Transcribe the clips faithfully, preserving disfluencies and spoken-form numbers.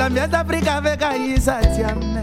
Zambia Africa veka isa tiame.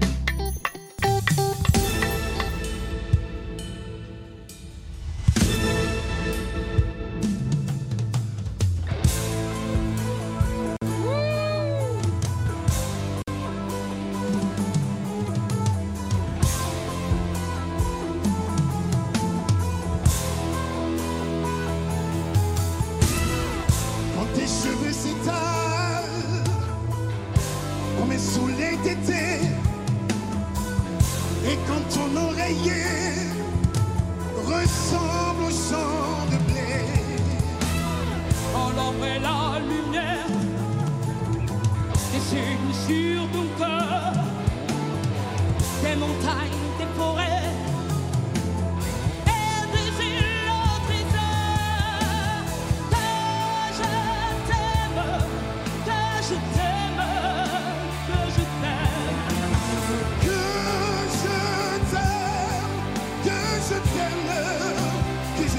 Et quand ton oreiller ressemble au champ de blé, quand l'ombre et la lumière dessinent sur ton cœur des montagnes, des forêts et des îles au trésor. Que je t'aime, que je t'aime, que je t'aime. Je t'aime, que je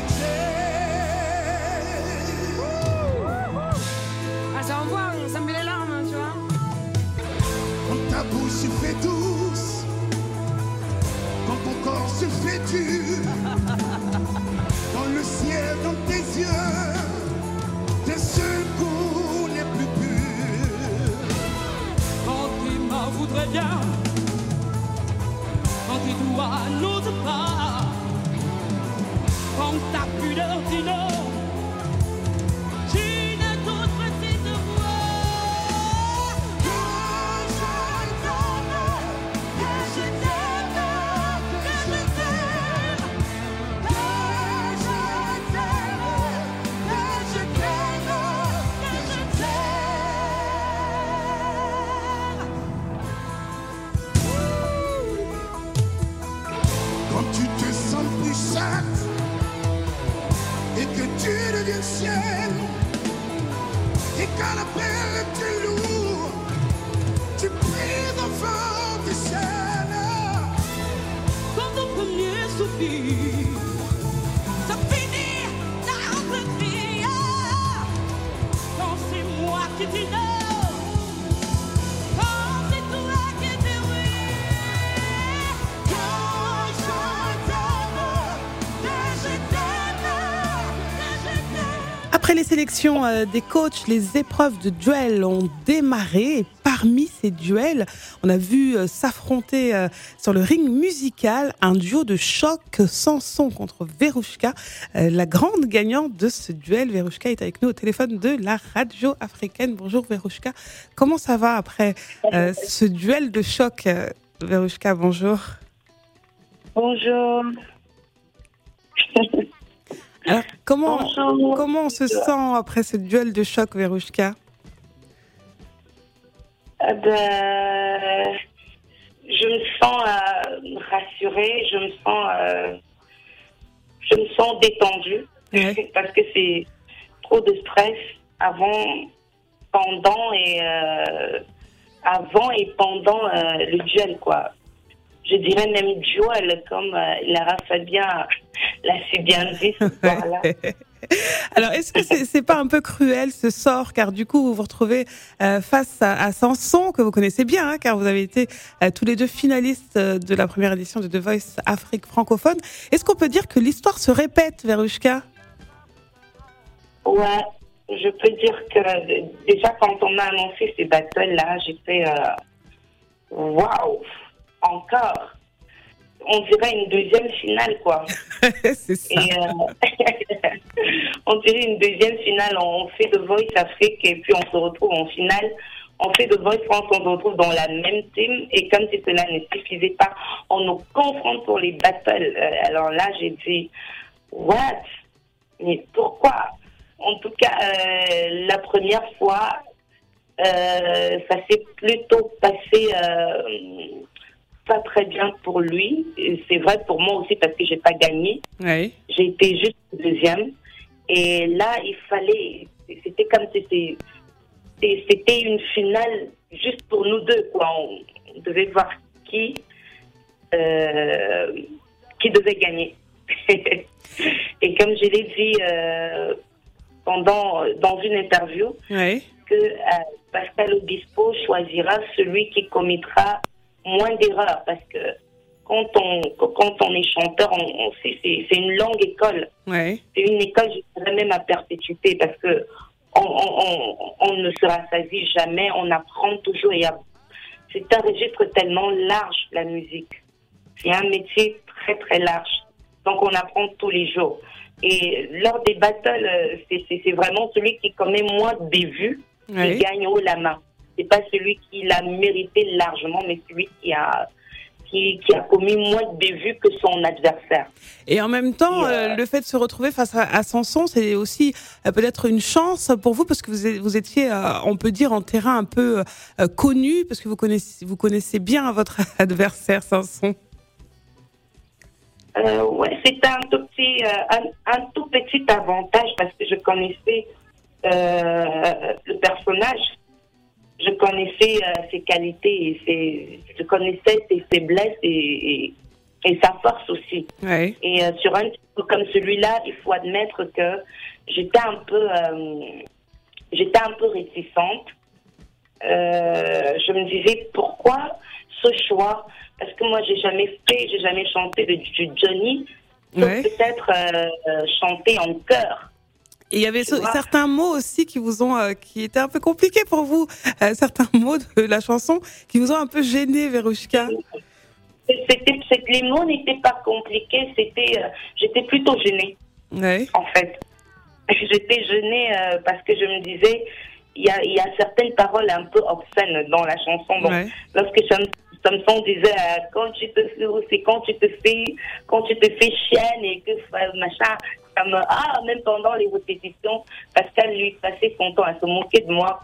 t'aime. Ah, ça envoie, ça me met les larmes, tu vois. Quand ta bouche se fait douce, quand ton corps se fait dur, dans le ciel, dans tes yeux, tes seuls goûts les plus purs. Quand il m'en voudrait bien, quand tes doigts n'osent pas, quand ta pudeur dit non, tu ne t'oses pas de voir. Que je t'aime, que je t'aime, que je t'aime, que je t'aime, que je t'aime, que je t'aime. Quand tu te sens plus chatte et que tu deviens chienne, et quand l'appel est plus lourd, tu pries d'enfant tes chaînes. Quand ton premier soupir se finit dans le cri, quand c'est moi qui dis non, quand c'est toi qui dis oui. Que je t'aime, que je t'aime, que je t'aime. Après les sélections euh, des coachs, les épreuves de duel ont démarré. Et parmi ces duels, on a vu euh, s'affronter euh, sur le ring musical un duo de choc, Samson contre Verouchka. Euh, la grande gagnante de ce duel, Verouchka, est avec nous au téléphone de la radio africaine. Bonjour Verouchka, comment ça va après euh, ce duel de choc? euh, Verouchka, bonjour. Bonjour. Alors, comment, Bonjour. comment on se sent après ce duel de choc, Verouchka? Euh, ben, je me sens euh, rassurée, je me sens, euh, je me sens détendue, Ouais. parce que c'est trop de stress avant, pendant et euh, avant et pendant euh, le duel, quoi. Je dirais même duel, comme euh, Lara Fabien l'a si bien dit ce soir-là. Alors, est-ce que c'est, c'est pas un peu cruel ce sort, car du coup vous vous retrouvez euh, face à, à Samson, que vous connaissez bien, hein, car vous avez été euh, tous les deux finalistes euh, de la première édition de The Voice Afrique francophone. Est-ce qu'on peut dire que l'histoire se répète, Verouchka? Ouais, je peux dire que déjà quand on m'a annoncé ces battles-là, j'étais euh, waouh, encore. On dirait une deuxième finale, quoi. C'est ça. Et, euh, on dirait une deuxième finale. On fait The Voice Afrique et puis on se retrouve en finale. On fait The Voice France, on se retrouve dans la même team. Et comme si cela ne suffisait pas, on nous confronte pour les battles. Euh, alors là, j'ai dit, what? Mais pourquoi? En tout cas, euh, la première fois, euh, ça s'est plutôt passé euh, pas très bien pour lui. Et c'est vrai pour moi aussi parce que j'ai pas gagné. Oui. J'ai été juste deuxième. Et là, il fallait, c'était comme si c'était, c'était une finale juste pour nous deux, quoi. On devait voir qui, euh, qui devait gagner. Et comme je l'ai dit euh, pendant, dans une interview, Oui. que euh, Pascal Obispo choisira celui qui commettra moins d'erreurs, parce que quand on, quand on est chanteur, on, on sait, c'est, c'est une longue école. Ouais. C'est une école, je dirais même à perpétuité, parce que on, on, on, on ne se rassasie jamais, on apprend toujours. Et a, c'est un registre tellement large, la musique. C'est un métier très très large. Donc on apprend tous les jours. Et lors des battles, c'est, c'est, c'est vraiment celui qui commet moins de bévues Ouais. qui gagne haut la main. C'est pas celui qui l'a mérité largement, mais celui qui a Qui, qui a commis moins de bévues que son adversaire. Et en même temps, Et, euh, euh, le fait de se retrouver face à, à Samson, c'est aussi euh, peut-être une chance pour vous, parce que vous, êtes, vous étiez, euh, on peut dire, en terrain un peu euh, connu, parce que vous connaissez, vous connaissez bien votre adversaire, Samson. Euh, ouais, c'était un tout petit, euh, un, un tout petit avantage, parce que je connaissais euh, le personnage. Je connaissais euh, ses qualités, et ses, je connaissais ses faiblesses et, et, et sa force aussi. Ouais. Et euh, sur un titre comme celui-là, il faut admettre que j'étais un peu, euh, j'étais un peu réticente. Euh, je me disais pourquoi ce choix, parce que moi j'ai jamais fait, j'ai jamais chanté de, du Johnny, sauf Ouais. peut-être euh, euh, chanter en chœur. Et il y avait Tu vois. certains mots aussi qui vous ont, euh, qui étaient un peu compliqués pour vous, euh, certains mots de la chanson qui vous ont un peu gêné, Verouchka. C'était, c'était, les mots n'étaient pas compliqués, c'était, euh, j'étais plutôt gênée, Ouais. en fait. J'étais gênée euh, parce que je me disais, il y a, il y a certaines paroles un peu obscènes dans la chanson. Donc, Ouais. lorsque Sam- Samson disait, euh, quand tu te fais, c'est quand tu te fais, quand tu te fais chienne et que euh, machin, ça me, ah, même pendant les répétitions, Pascal lui passait son temps à se moquer de moi.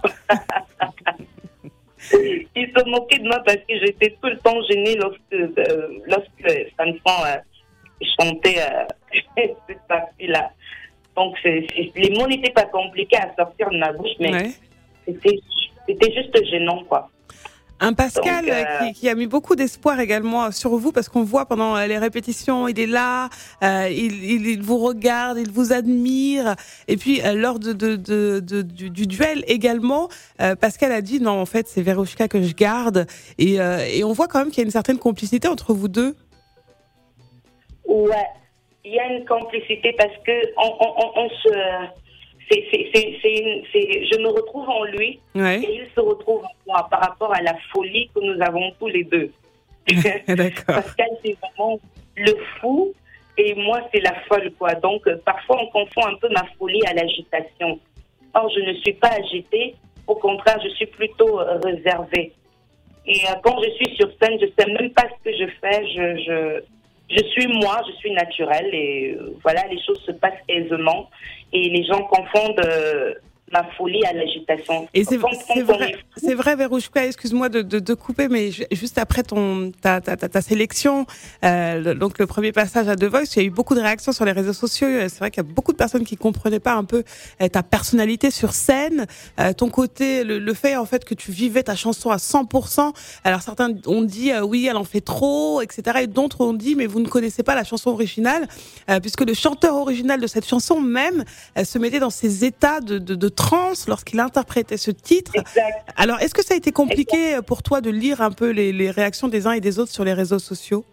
Il se moquait de moi parce que j'étais tout le temps gênée lorsque, euh, lorsque Samson euh, chantait euh, cette partie-là. Donc, c'est, c'est, les mots n'étaient pas compliqués à sortir de ma bouche, mais Ouais. c'était, c'était juste gênant, quoi. Un Pascal Donc, euh, euh, qui, qui a mis beaucoup d'espoir également sur vous, parce qu'on voit pendant les répétitions, il est là, euh, il, il, il vous regarde, il vous admire. Et puis euh, lors de, de, de, de du, du duel également, euh, Pascal a dit non, en fait c'est Verouchka que je garde. Et, euh, et on voit quand même qu'il y a une certaine complicité entre vous deux. Ouais, il y a une complicité parce que on, on, on, on se, c'est, c'est, c'est, c'est, une- c'est, je me retrouve en lui Ouais. et il se retrouve en moi par rapport à la folie que nous avons tous les deux. D'accord. Pascal, c'est vraiment le fou et moi, c'est la folle, quoi. Donc, euh, parfois, on confond un peu ma folie à l'agitation. Or, je ne suis pas agitée. Au contraire, je suis plutôt euh, réservée. Et euh, quand je suis sur scène, je sais même pas ce que je fais. Je, je, je suis moi, je suis naturelle. Et euh, voilà, les choses se passent aisément. Et les gens confondent euh, ma folie à l'agitation. Et c'est, Quand- c'est quand on vrai, est fou, c'est vrai, Verouchka, excuse-moi de, de, de couper, mais ju- juste après ton ta ta ta, ta sélection, euh, le- donc le premier passage à The Voice, il y a eu beaucoup de réactions sur les réseaux sociaux. C'est vrai qu'il y a beaucoup de personnes qui comprenaient pas un peu euh, ta personnalité sur scène, euh, ton côté, le, le fait en fait que tu vivais ta chanson à cent pour cent. Alors certains ont dit euh, oui, elle en fait trop, et cetera. Et d'autres ont dit mais vous ne connaissez pas la chanson originale, euh, puisque le chanteur original de cette chanson même euh, se mettait dans ces états de de, de transe lorsqu'il interprétait ce titre. exact. Alors, est-ce que ça a été compliqué pour toi de lire un peu les, les réactions des uns et des autres sur les réseaux sociaux?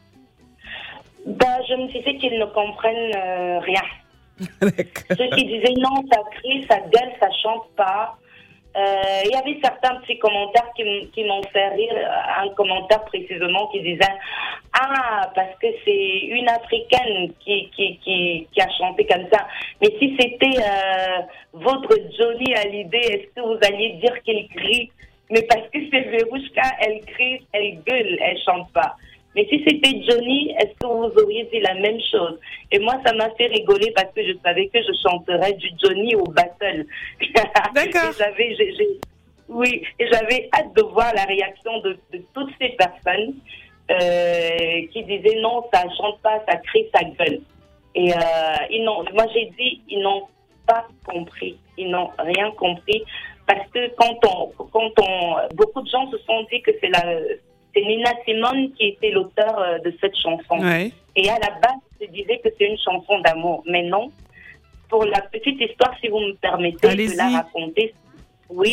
Ben, je me disais qu'ils ne comprennent euh, rien. D'accord. Ceux qui disaient non, ça crie, ça gueule, ça chante pas. Euh, Il y avait certains petits commentaires qui, m- qui m'ont fait rire. Un commentaire précisément qui disait ah, parce que c'est une Africaine qui, qui, qui, qui a chanté comme ça. Mais si c'était euh, votre Johnny Hallyday, est-ce que vous alliez dire qu'il crie? Mais parce que c'est Verouchka, elle crie, elle gueule, elle chante pas. Mais si c'était Johnny, est-ce que vous auriez dit la même chose? Et moi, ça m'a fait rigoler parce que je savais que je chanterais du Johnny au battle. D'accord. Et j'avais, j'ai, j'ai- oui, et j'avais hâte de voir la réaction de, de toutes ces personnes euh, qui disaient non, ça chante pas, ça crie, ça gueule. Et euh, ils n'ont, moi j'ai dit, ils n'ont pas compris, ils n'ont rien compris parce que quand on, quand on, beaucoup de gens se sont dit que c'est la c'est Nina Simone qui était l'auteur euh, de cette chanson. Ouais. Et à la base, je disais que c'est une chanson d'amour. Mais non, pour la petite histoire, si vous me permettez Allez-y. de la raconter, oui,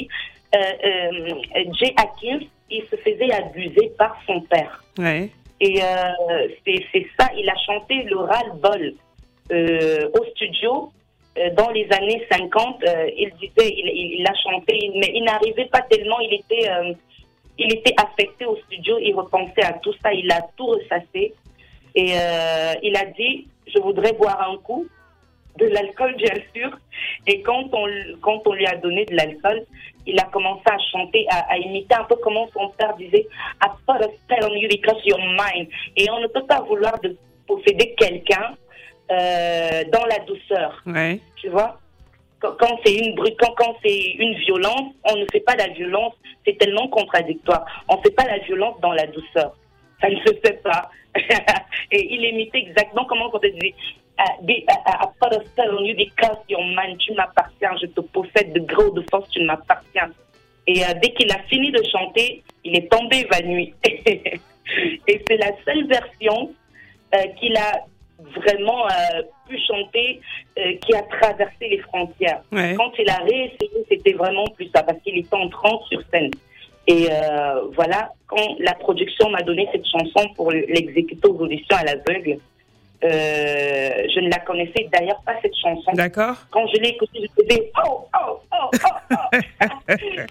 euh, euh, Jay Atkins, il se faisait abuser par son père. Ouais. Et euh, c'est, c'est ça, il a chanté le ras-le-bol euh, au studio. Euh, dans les années cinquante, euh, il disait, il, il, il a chanté, mais il n'arrivait pas tellement, il était, euh, il était affecté au studio, il repensait à tout ça, il a tout ressassé. Et euh, il a dit, je voudrais boire un coup, de l'alcool bien sûr. Et quand on, quand on lui a donné de l'alcool, il a commencé à chanter, à, à imiter un peu comment son père disait « I put a spell on you because you're mine ». Et on ne peut pas vouloir de posséder quelqu'un euh, dans la douceur. Ouais. Tu vois, quand, quand c'est une brute, quand, quand c'est une violence, on ne fait pas la violence, c'est tellement contradictoire. On ne fait pas la violence dans la douceur. Ça ne se fait pas. Et il imitait exactement comment on te dit I put a spell on you because you're mine. Tu m'appartiens, je te possède de gré ou de force, tu m'appartiens. Et euh, dès qu'il a fini de chanter, il est tombé évanoui. Et c'est la seule version euh, qu'il a vraiment euh, pu chanter euh, qui a traversé les frontières. Ouais. Quand il a réessayé, c'était vraiment plus ça, parce qu'il était en transe sur scène. Et euh, voilà, quand la production m'a donné cette chanson pour l'exécuter aux auditions à l'aveugle, euh, je ne la connaissais d'ailleurs pas, cette chanson. D'accord. Quand je l'ai écoutée, je faisais oh, oh, oh, oh, oh.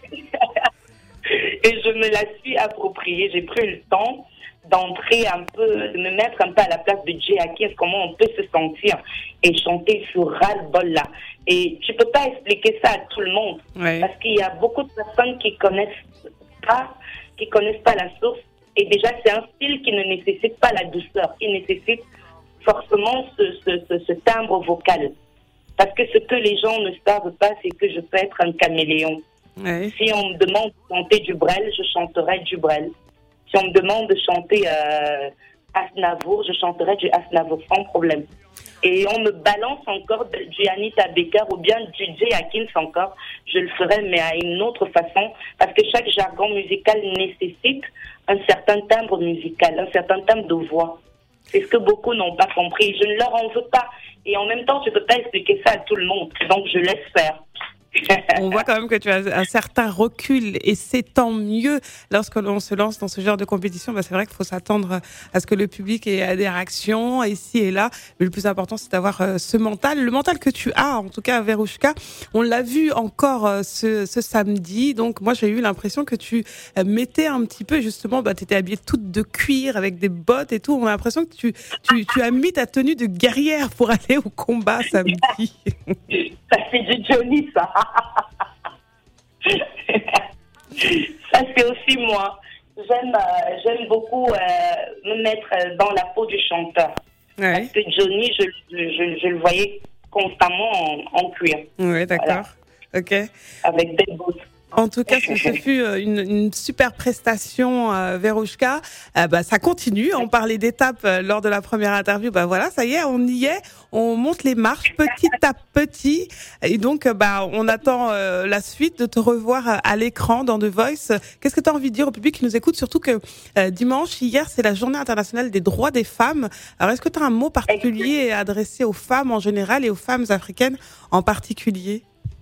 Et je me la suis appropriée. J'ai pris le temps d'entrer un peu, de me mettre un peu à la place de Jay Atkins, comment on peut se sentir et chanter ce ras-le-bol-là. Et tu peux pas expliquer ça à tout le monde, ouais. Parce qu'il y a beaucoup de personnes qui connaissent pas, qui connaissent pas la source. Et déjà, c'est un style qui ne nécessite pas la douceur, qui nécessite forcément ce, ce, ce, ce timbre vocal. Parce que ce que les gens ne savent pas, c'est que je peux être un caméléon. Ouais. Si on me demande de chanter du Brel, je chanterai du Brel. Si on me demande de chanter euh, Aznavour, je chanterai du Aznavour sans problème. Et on me balance encore du Anita Baker ou bien du Jay Atkins encore, je le ferai, mais à une autre façon, parce que chaque jargon musical nécessite un certain timbre musical, un certain timbre de voix. C'est ce que beaucoup n'ont pas compris. Je ne leur en veux pas. Et en même temps, je ne peux pas expliquer ça à tout le monde. Donc, je laisse faire. On voit quand même que tu as un certain recul et c'est tant mieux lorsque l'on se lance dans ce genre de compétition. Bah, c'est vrai qu'il faut s'attendre à ce que le public ait des réactions ici et là, mais le plus important c'est d'avoir ce mental, le mental que tu as en tout cas Verouchka. On l'a vu encore ce, ce samedi, donc moi j'ai eu l'impression que tu mettais un petit peu justement, bah, tu étais habillée toute de cuir avec des bottes et tout, on a l'impression que tu, tu, tu as mis ta tenue de guerrière pour aller au combat samedi. Ça c'est du Johnny ça. Ça c'est aussi moi. J'aime, euh, j'aime beaucoup euh, me mettre dans la peau du chanteur. Ouais. Parce que Johnny, je, je, je le voyais constamment en, en cuir. Oui, d'accord. Voilà. Ok. Avec des bottes. En tout cas, ce, ce fut une, une super prestation, euh, Verouchka. Euh, bah, ça continue. On parlait d'étapes euh, lors de la première interview. Bah voilà, ça y est, on y est. On monte les marches petit à petit. Et donc, euh, bah, on attend euh, la suite de te revoir euh, à l'écran dans The Voice. Qu'est-ce que tu as envie de dire au public qui nous écoute? Surtout que euh, dimanche, hier, c'est la Journée internationale des droits des femmes. Alors, est-ce que tu as un mot particulier adressé aux femmes en général et aux femmes africaines en particulier?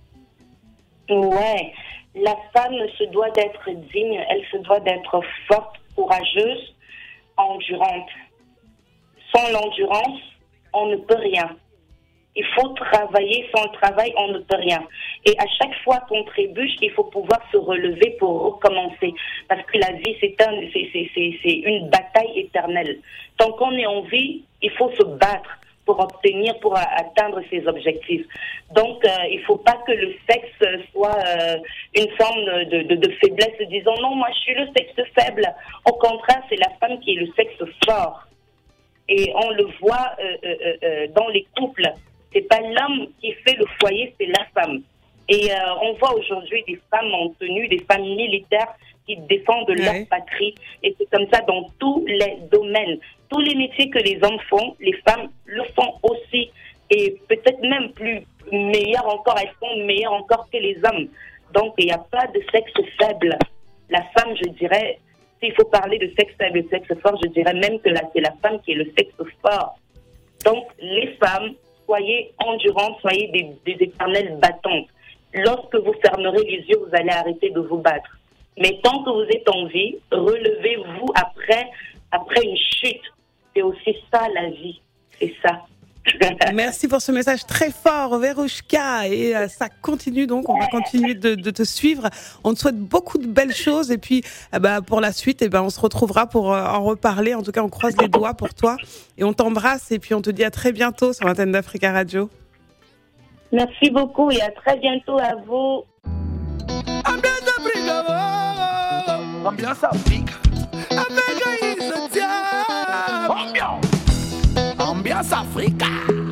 Ouais. La femme se doit d'être digne, elle se doit d'être forte, courageuse, endurante. Sans l'endurance, on ne peut rien. Il faut travailler, sans le travail, on ne peut rien. Et à chaque fois qu'on trébuche, il faut pouvoir se relever pour recommencer. Parce que la vie, c'est, un, c'est, c'est, c'est, c'est une bataille éternelle. Tant qu'on est en vie, il faut se battre pour obtenir, pour atteindre ses objectifs. Donc, euh, il ne faut pas que le sexe soit euh, une forme de, de, de faiblesse, disant non, moi je suis le sexe faible. Au contraire, c'est la femme qui est le sexe fort. Et on le voit euh, euh, euh, dans les couples. C'est pas l'homme qui fait le foyer, c'est la femme. Et euh, on voit aujourd'hui des femmes en tenue, des femmes militaires qui défendent ouais. leur patrie. Et c'est comme ça dans tous les domaines. Tous les métiers que les hommes font, les femmes le font aussi. Et peut-être même plus meilleures encore, elles sont meilleures encore que les hommes. Donc il n'y a pas de sexe faible. La femme, je dirais, s'il faut parler de sexe faible et de sexe fort, je dirais même que là, c'est la femme qui est le sexe fort. Donc les femmes, soyez endurantes, soyez des, des éternelles battantes. lorsque vous fermerez les yeux, vous allez arrêter de vous battre. Mais tant que vous êtes en vie, relevez-vous après, après une chute. C'est aussi ça la vie, c'est ça. Merci pour ce message très fort, Verouchka. Et euh, ça continue donc, on va continuer de, de te suivre. On te souhaite beaucoup de belles choses. Et puis, eh ben, pour la suite, eh ben, on se retrouvera pour euh, en reparler. En tout cas, on croise les doigts pour toi. Et on t'embrasse. Et puis, on te dit à très bientôt sur l'antenne d'Africa Radio. Merci beaucoup et à très bientôt à vous. Ambiance Afrique. Ambiance Africa.